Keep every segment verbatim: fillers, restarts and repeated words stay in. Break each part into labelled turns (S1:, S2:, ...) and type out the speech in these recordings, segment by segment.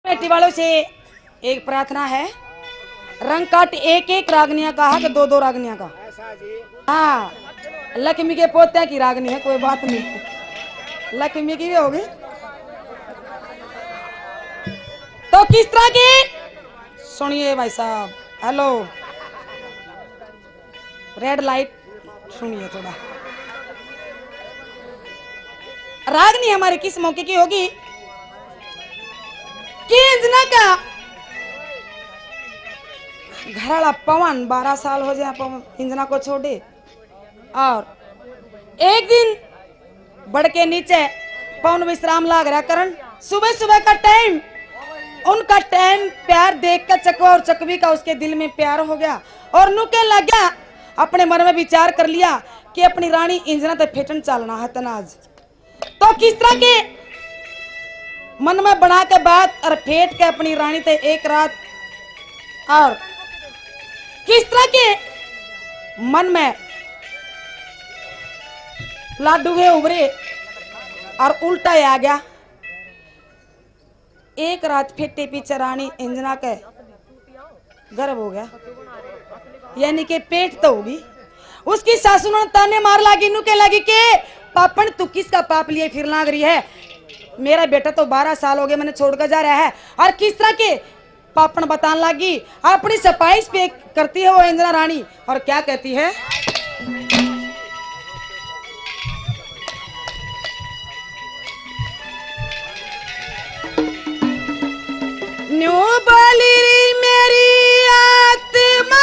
S1: बेटी वालों से एक प्रार्थना है। रंग काट एक एक रागनिया का है कि दो दो रागनिया का? हाँ, लक्ष्मी के पोते की रागनी है, कोई बात नहीं, लक्ष्मी की भी होगी। तो किस तरह की सुनिए भाई साहब। हेलो, रेड लाइट सुनिए थोड़ा। रागनी हमारे किस मौके की होगी कि इंजना का घरवाला पवन बारह साल हो जाए पवन इंजना को छोड़े, और एक दिन बढ़ के नीचे पवन विश्राम लाग रहा करण। सुबह सुबह का टाइम, उनका टाइम प्यार देख कर चकवा और चकवी का उसके दिल में प्यार हो गया और नुके लग गया। अपने मन में विचार कर लिया कि अपनी रानी इंजना तो फेटन चालना है तनाज। तो किस तरह के मन में बना के बात और फेट के अपनी रानी ते एक रात, और किस तरह के मन में लाडू है उभरे और उल्टा आ गया। एक रात फेटे पीछे रानी इंजना के गर्भ हो गया, यानी कि पेट तो होगी। उसकी सासू ने ताने मार लागी, नुके लगी के पापन तू किसका पाप लिए फिर लाग रही है, मेरा बेटा तो बारह साल हो गए मैंने छोड़कर जा रहा है। और किस तरह के पापन बताने लगी, अपनी सफाई पे करती है वो इंदिरा रानी, और क्या कहती है। न्यू बोली मेरी आत्मा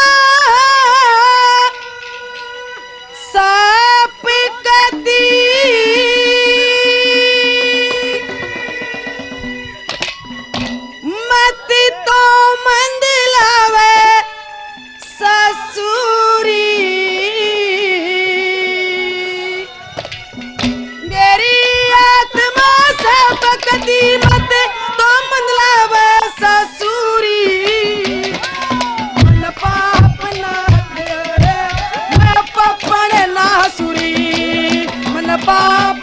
S1: साप कती, मत तो मंद लावे ससुरी, मेरी आत्मा साप कती मत तो मंद लावे ससुरी। मन पाप ना मैं पपन ना सुरी, मन पाप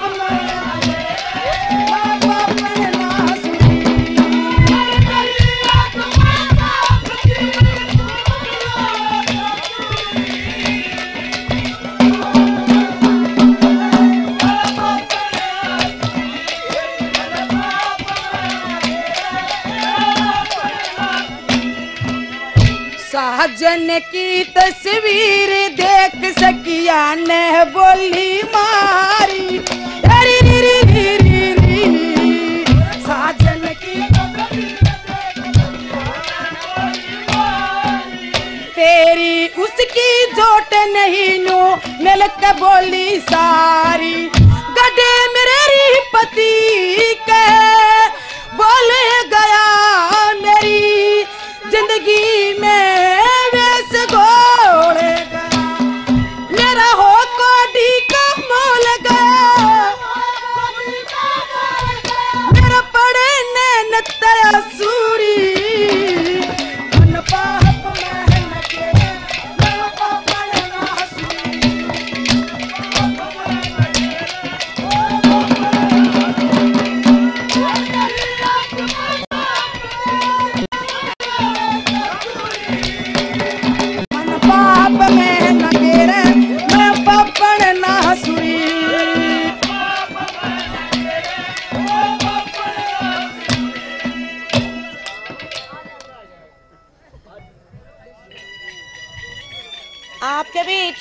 S1: साजन की तस्वीर देख सकिया ने बोली मारी, री री री री री। साजन की तेरी उसकी जोट नहीं नो मिल के बोली सारी, गड्ढे मेरे पति के बोल गया मेरी जिंदगी में वैस घोड़े गया, मेरा हो कोडी का मोल गया, मेरा पड़े नैन तया सूरी। मन पाप में लगे मैं पापन ना सूरी।
S2: आपके बीच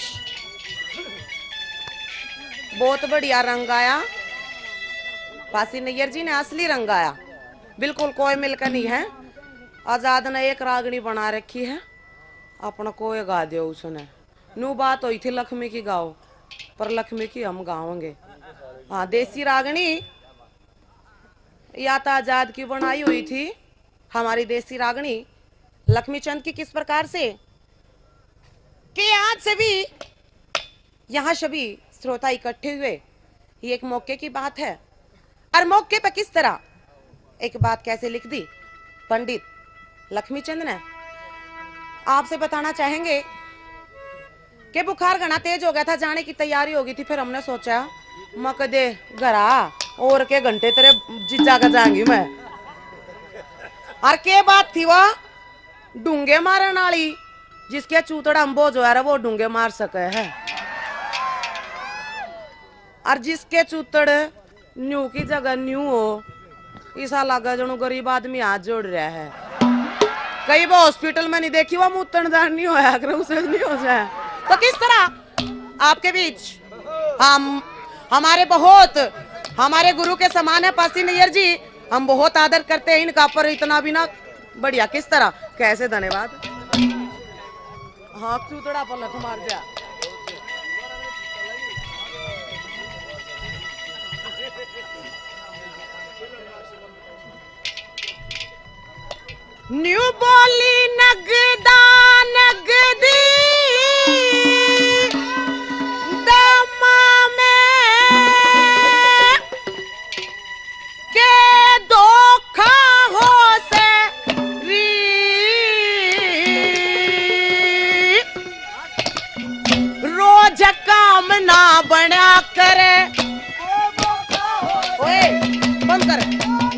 S2: बहुत बढ़िया रंग आया, फांसी नैयर जी ने असली रंग आया, बिल्कुल कोई मिलकर नहीं है। आजाद ने एक रागनी बना रखी है, अपना कोई गा दियो उसने। नू बात हुई थी लक्ष्मी की गाओ, पर लक्ष्मी की हम गाओगे। हाँ, देसी रागनी या तो आजाद की बनाई हुई थी हमारी देसी रागनी लक्ष्मी चंद की, किस प्रकार से कि आज सभी यहाँ सभी श्रोता इकट्ठे हुए, ये एक मौके की बात है। और मौके पे किस तरह एक बात कैसे लिख दी पंडित लक्ष्मी चंद ने, आपसे बताना चाहेंगे कि बुखार घना तेज हो गया था, जाने की तैयारी हो गई थी, फिर हमने सोचा मक दे घरा और के घंटे तेरे जीजा का जाऊंगी मैं। और के बात थी वह डूंगे मारन वाली, जिसके चूतड़ा अम्बो जो है वो डूंगे मार सके है, और जिसके चूतड़ न्यू की जगह न्यू हो, ऐसा लगा जनो गरीब आदमी हाथ जोड़ रहा है। कई बार हॉस्पिटल में नहीं देखी, वो मुतनदार नहीं होया अगर उसे नहीं हो जाए। तो किस तरह आपके बीच हम हमारे बहुत हमारे गुरु के समान है पासी नैयर जी, हम बहुत आदर करते हैं इनका, पर इतना भी ना बढ़िया। किस तरह कैसे, धन्यवाद। हाँ चूतड़ा पलट मार जा। न्यू बोली नगदा नगदी दमा में के धोखा हो से री रोज काम ना बना करे। ओए बंद कर।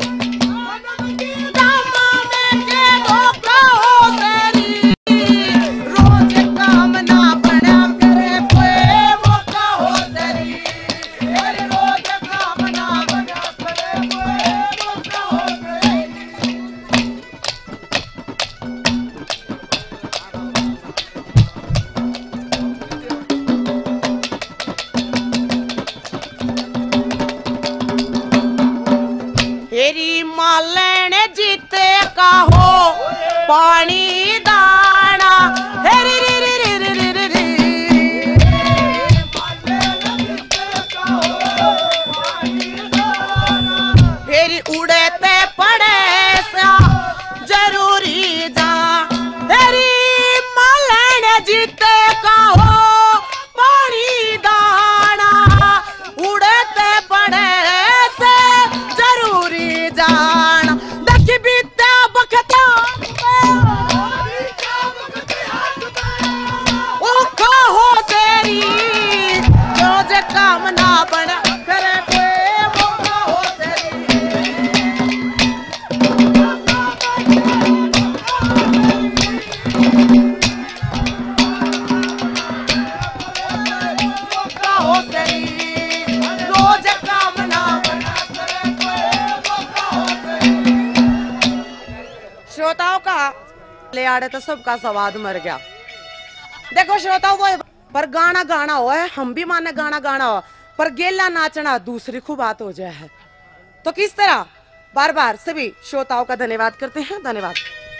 S2: तेरी मालन जीते का हो पानी दाना, हेरी री री री री री री री। फेरी उड़ते पड़े सा जरूरी जा, तेरी मालन जीते का हो पानी दाना, उड़ते पड़े से जरूरी जाना। देखी बीते बखता ओ कहो तेरी जो जे काम ना बना करे कोई, वो कहो तेरी वो कहो तेरी रोज काम ना बना करे कोई, वो कहो तेरी। श्रोताओं का ले आड़े तो सबका स्वाद मर गया। देखो श्रोताओं वो पर गाना गाना हो है, हम भी माने गाना गाना हो, पर गेला नाचना दूसरी खूब बात हो जाए है। तो किस तरह बार बार सभी श्रोताओं का धन्यवाद करते हैं। धन्यवाद।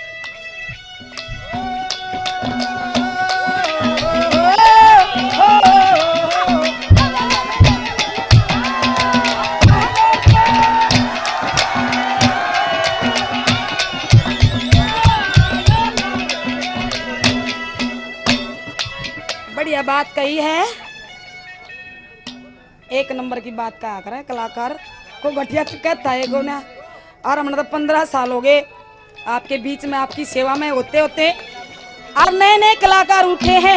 S1: बढ़िया बात कही है, एक नंबर की बात कहा करे कलाकार को घटिया तो कहता है गोना। और हमने तो पंद्रह साल हो गए आपके बीच में, आपकी सेवा में होते होते, और नए नए कलाकार उठे हैं।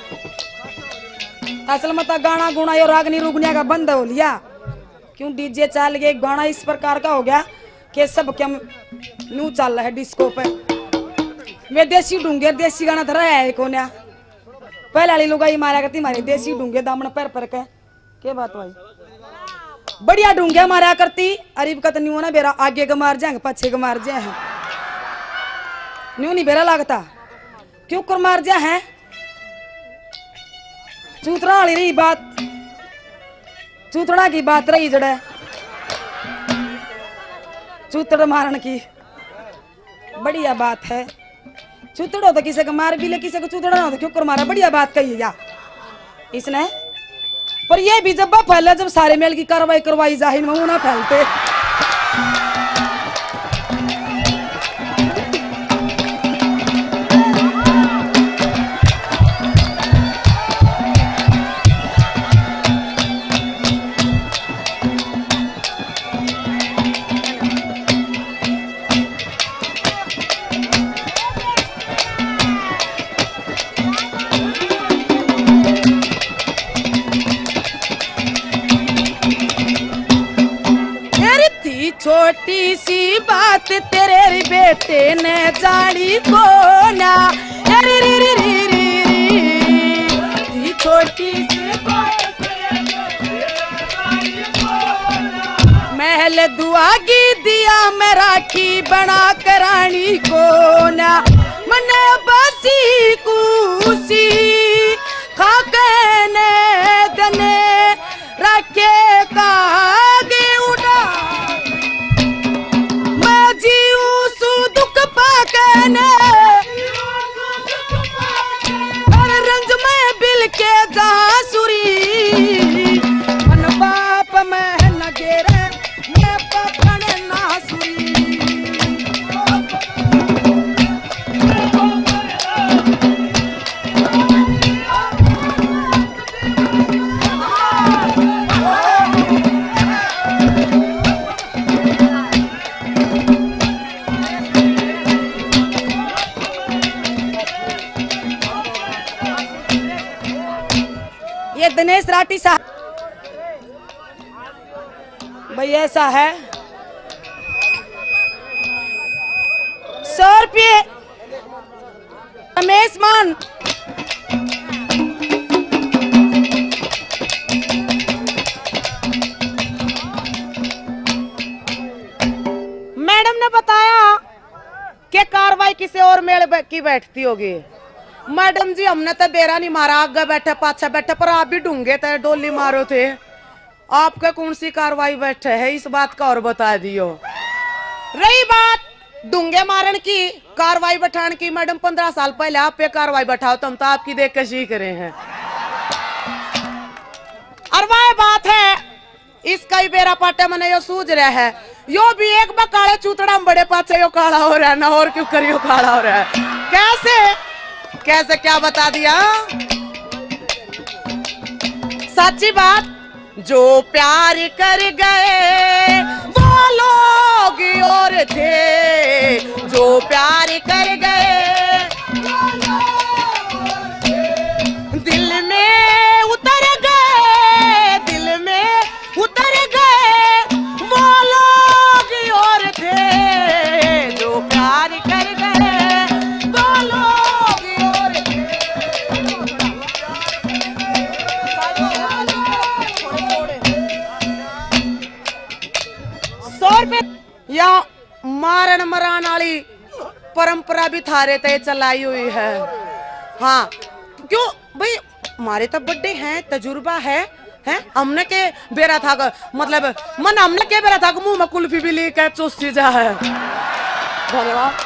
S1: असल में तो गाना गुना और रागनी रुगनिया का बंद हो लिया, क्यों डीजे चाल गए। गाना इस प्रकार का हो गया कि सब क्या न्यू चल रहा है डिस्को पे। वे देसी ढूंगे देसी गाना धरा है कोन्या, पहले वाली लुगाई मारा करती मारे देसी ढूंगे दामन पैर पर के। के बात भाई बढ़िया ढूंगे मारा करती। अरीब का तो न्यू ना बेरा आगे का मार जाएंगे पीछे का मार जाए, न्यू नहीं बेरा लगता। क्यों कर मार जाए है चूतरा वाली रही बात, चूतड़ा की बात रही जड़े चूतड़ मारन की। बढ़िया बात है, चूतड़ो तो किसी को मार भी ले, किसी को चूतड़ा ना तो क्यों कर मारा। बढ़िया बात कही या इसने, पर ये भी जब फैला जब सारे मेल की कार्रवाई करवाई जाहिर में वो ना फैलते।
S2: तेरी
S1: छोटी सी बात तेरे बेटे ने जानी को ना, री री री री री री छोटी सी बात महल दुआ की दिया मैं राखी बना करानी को ना, मने बासी कुसी खाके ने दने रखे कागे उड़ा, मैं जीऊ सु दुख पाके ने हर रंज में बिल के जा सुरी, मन बाप में न गेरे मैं पकड़ ना सुरी। ये दिनेश राठी साहब भाई ऐसा है, सौ रुपये रमेश मान
S2: मैडम ने बताया कि कार्रवाई किसी और मेल की बैठती होगी। मैडम जी हमने तो बेरा नहीं मारा, आगे बैठे पाछे बैठे, पर आप भी ढूंढे थे, डोली मारो थे। आपका कौन सी कार्रवाई बैठे है इस बात का और बता दियो। रही बात डूंगे मारन की, कार्रवाई बैठान की, मैडम पंद्रह साल पहले आप पे कार्रवाई बैठाओ तो हम तो आपकी देख के सीख रहे हैं। और वह बात है इसका ही बेरा पाटे मने यो सूझ रहा है, यो भी एक बार काले चूतड़ा बड़े पाचे यो काला हो रहा है ना, और क्यों करियो काला हो रहा है। कैसे कैसे क्या बता दिया। सच्ची बात, जो प्यार कर गए वो लोग और थे, जो प्यार कर गए दिल में उतर गए, दिल में उतर गए वो लोग और थे, जो प्यार कर गए वो लोग और थे। सौ रुपए या मारन मरान वाली परंपरा भी थारे ते चलाई हुई है। हाँ क्यों भाई, हमारे तो बर्थडे हैं, तजुर्बा है, हैं हमने के बेरा था, मतलब मन हमने के बेरा था मुंह में कुल्फी भी ली के चुस्ती जा है। धन्यवाद।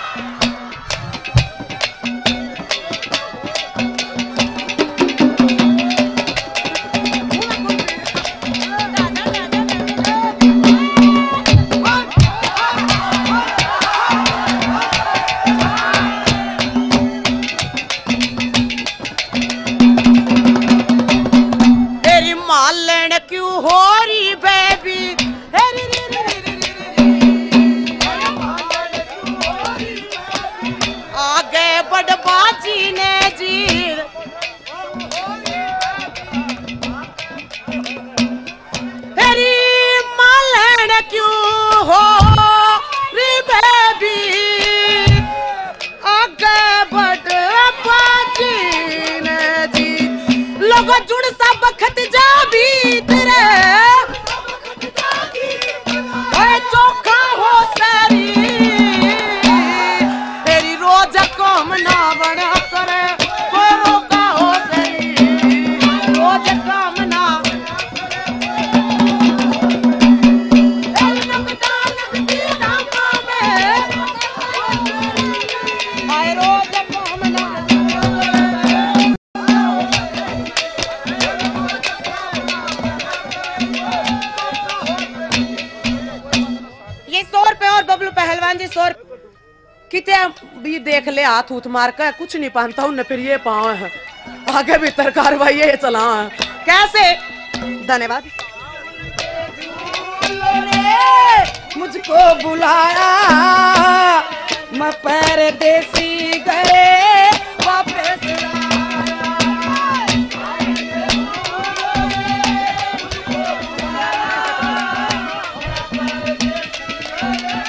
S2: जुड़ सा बखत जा भी तेरे चोखा हो सारी तेरी रोज कम ना बना करे कोई रोका हो सारी रोज कम ना रोज कम ना। और बबलू पहलवान जी सौ कितने भी देख ले, हाथ उठ मार कर कुछ नहीं पहनता हूं, फिर ये पाँव है आगे भीतर कार्रवाई ये चला है कैसे। धन्यवाद।
S1: मुझको बुलाया मैं परदेसी गए वापस आया।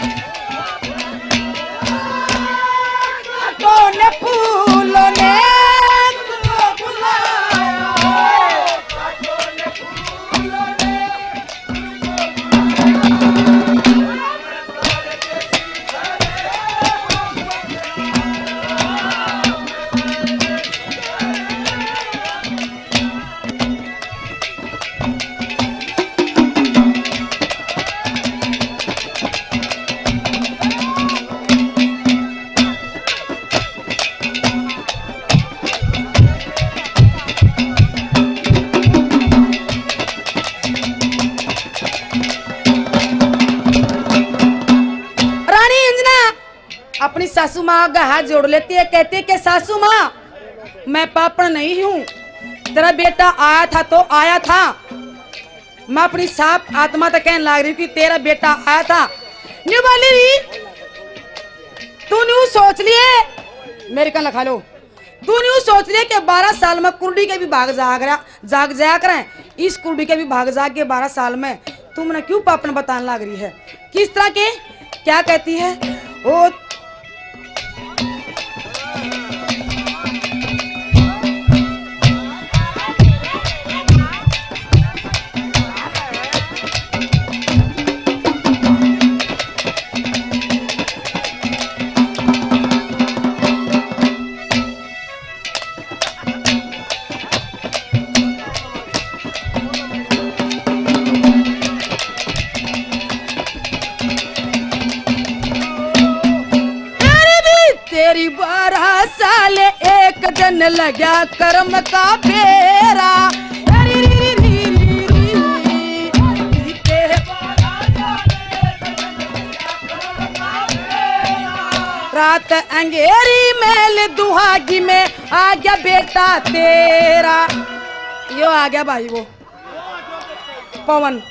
S1: अपनी सासू माँ का हाथ जोड़ लेती है, कहती है कि सासू माँ मैं पापड़ नहीं हूँ, तेरा बेटा आया था तो आया था। मैं अपनी साफ आत्मा तक कहने लग रही हूँ कि तेरा बेटा आया था। न्यू बोली तू न्यू सोच लिए मेरे कन लखा लो, तू न्यू सोच लिए कि बारह साल में कुर्डी के भी भाग जाग रहा जाग जाया करें, इस कुर्डी के भी भाग जाग के बारह साल में तुमने क्यों पापन बताने लग रही है? किस तरह के क्या कहती है? ओ तेरी बारह साल एक दिन लगा कर्म का फेरा, रात अंगेरी मेल दुहागी में आ गया बेटा तेरा। यो आ गया भाई वो पवन,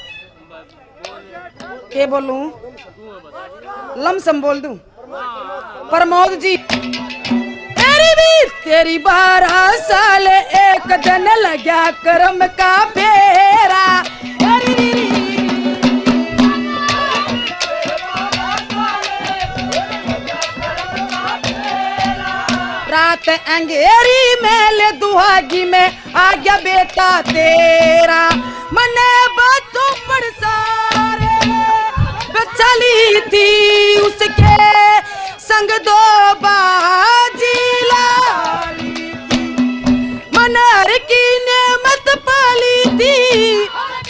S1: के बोलूं लमसम बोल दूं प्रमोद जी। तेरी भी तेरी बारह साल एक दिन लगा कर्म का फेरा, रात अंगेरी मेल दुहागी में आ गया बेटा तेरा। मने बातों पर सारे चली थी उसके संग दो बाजी लाली, मनार की नेमत पाली थी,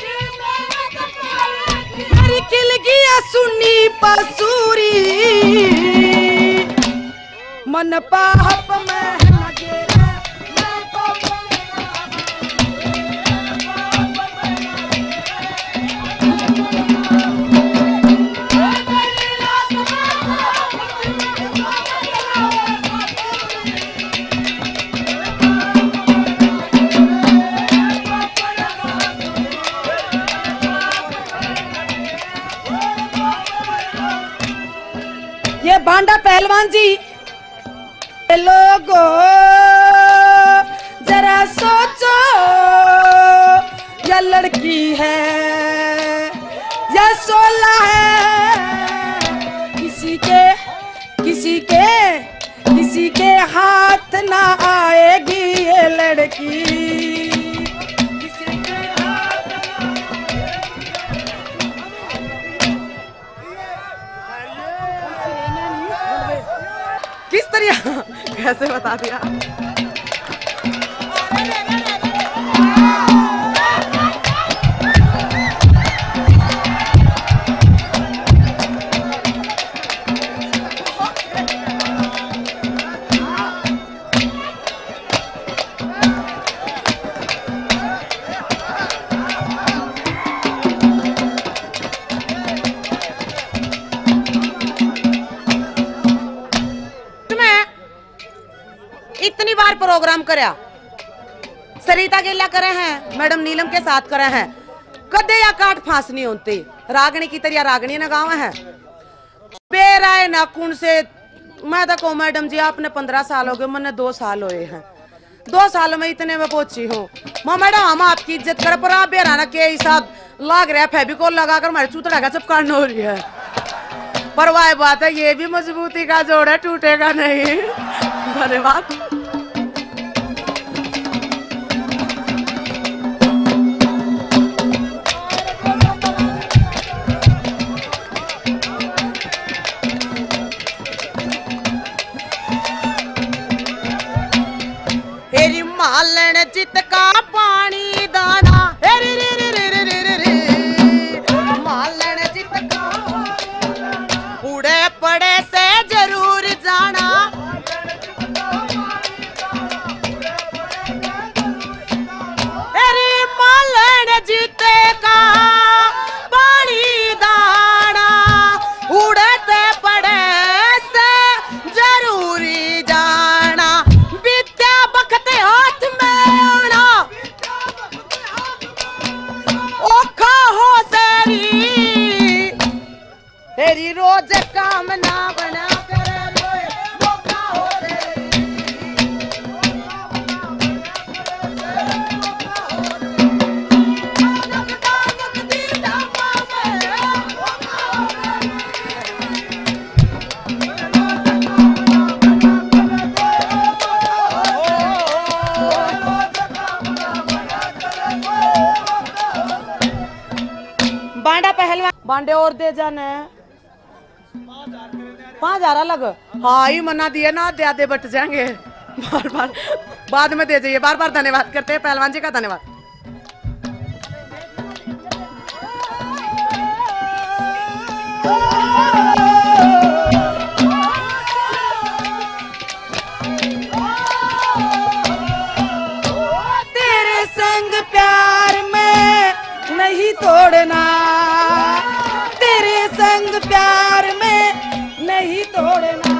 S1: खिल गया सुनी पसूरी, मन पाप में ये बांडा पहलवान जी। लोगो जरा सोचो या लड़की है या सोला है, किसी के किसी के किसी के हाथ ना आएगी ये लड़की, किसी के हाथ किस तरह कैसे बता दिया? इतनी बार प्रोग्राम करया, सरिता गेला करे हैं, मैडम नीलम के साथ करे हैं, कदे या काट फांस नहीं होती। रागनी की तरह रागनी ना गाँव है बेराय नाकुन से। मैं तो कहूँ मैडम जी आपने पंद्रह साल हो गए, मैंने दो साल हुए हैं, दो साल में इतने में पहुंची हूँ। माँ मैडम हम आपकी इज्जत कर पर आप बेराना के हिसाब लाग रहा है, फेविकोल लगाकर हमारे चूतड़ा का चिपकाना हो रही है। पर वह बात है ये भी मजबूती का जोड़ है, टूटेगा नहीं। धन्यवाद। हेरी मालन चित का पानी दाना, हेरी रे रे रे रे रे रे रे मालन चित का उड़े पड़े से जरूर जाना,
S2: पांडे और दे जाने पाँच हजार अलग। हाँ ही मना दिए ना, आधे आधे बट जाएंगे। बार बार बाद में दे जाइए। बार बार धन्यवाद करते हैं पहलवान जी का, धन्यवाद।
S1: तेरे संग प्यार में नहीं तोड़ना, तेरे संग प्यार में नहीं तोड़ना,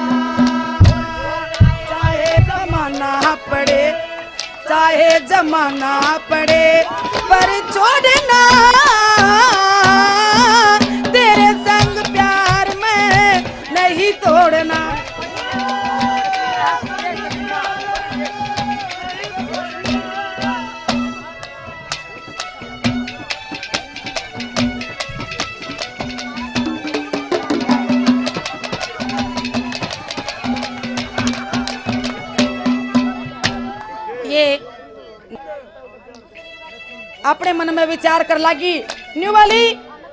S1: चाहे जमाना पड़े, चाहे जमाना पड़े पर छोड़ना, तेरे संग प्यार में नहीं तोड़ना। ये अपने मन में विचार कर लागी न्यू वाली,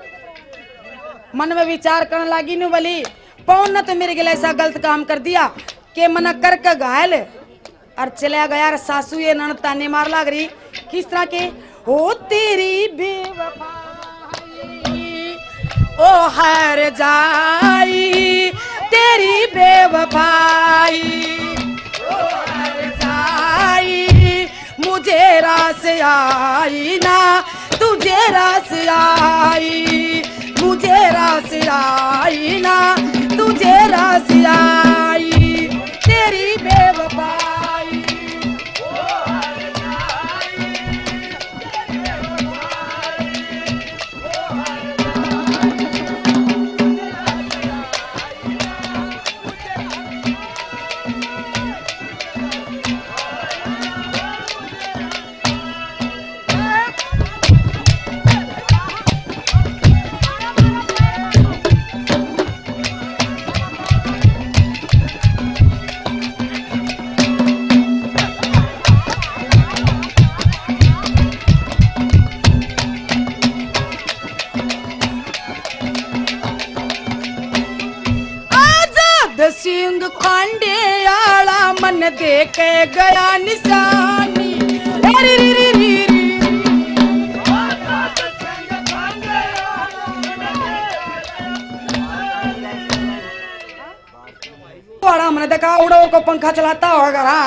S1: मन में विचार करने लागी न्यू वाली, पौन ने तो मेरे गले ऐसा गलत काम कर दिया कि मना कर के घायल और चला गया। सासू ये ननद ताने मार लाग रही, किस तरह के, ओ तेरी बेवफाई ओ हर जाई, तेरी बेवफाई ओ हर जाई, मुझे रास आई ना तुझे रास आई, मुझे रास आई ना तुझे रास आई, तेरी बेवफाई ओ हर जाई, तेरी बेवफाई ओ हर सिंह खांडे आला मन दे के गया निशानी, री री री री री। बड़ा मैंने देखा उड़ो को पंखा चलाता होगा रा।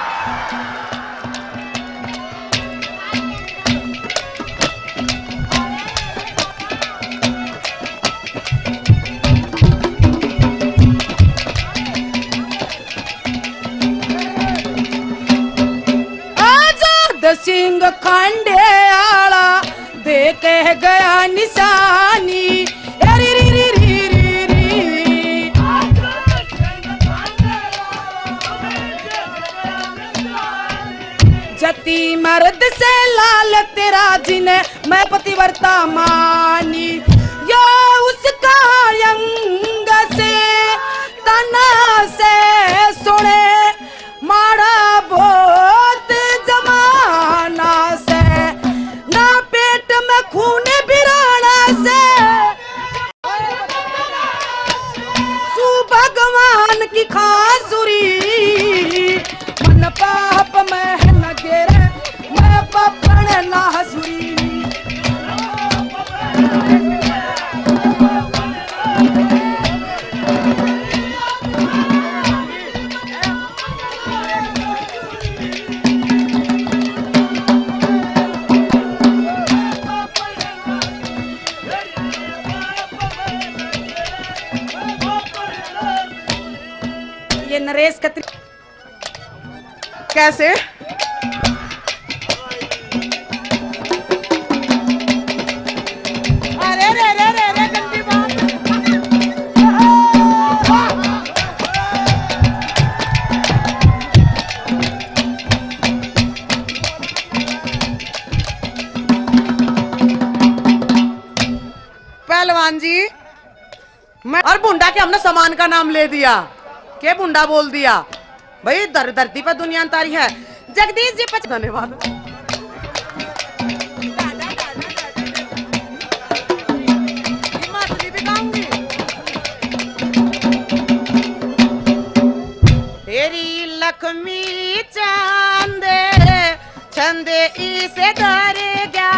S1: सिंह खांडे आला दे के गया निशानी, री री री री री री। जती मर्द से लाल तेरा जिने मैं पतिव्रता मानी, या उसका यंग से तना से सुने माड़ा बहुत जमाना से, ना पेट में खून बिराना से, सु भगवान की खासुरी, मन पाप में न गिरे मैं पपन ना हसुरी। ये नरेश कत्री
S2: कैसे अरे रे रे रे रे गंदी बात। पहलवान जी मैं और बुंडा के हमने सामान का नाम ले दिया, के बुंडा बोल दिया भाई। दर धरती पर दुनिया तारी है। जगदीश जी पच धन्यवाद। तेरी लक्ष्मी चांद छंदे इसे दर गया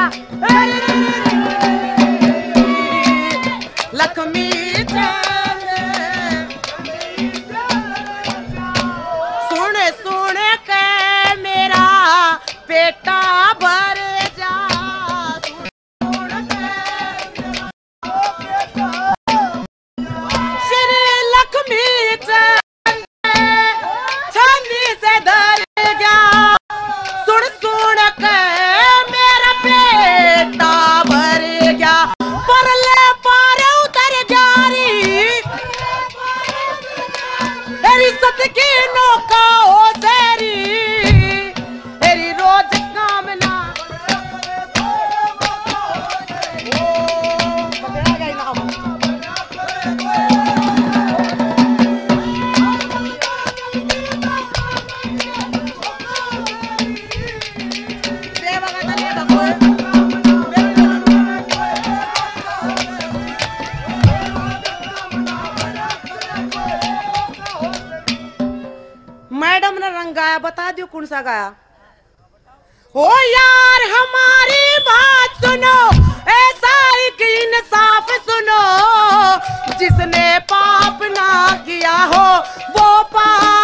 S2: लक्ष्मी चांद सुन सुन के मेरा पेटा भर जा श्री लक्ष्मी चांद छंदी से धर गया सुन सुन के मेरा पेटा भर गया परले पार उतर जा रही तेरी सत की नौका हो तेरी तेरी रोज कामना पकड़ा गई ना मैडम ने रंग गाया बता दियो कौन सा गाया ओ यार हमारी बात सुनो ऐसा एक इंसाफ सुनो जिसने पाप ना किया हो वो पाप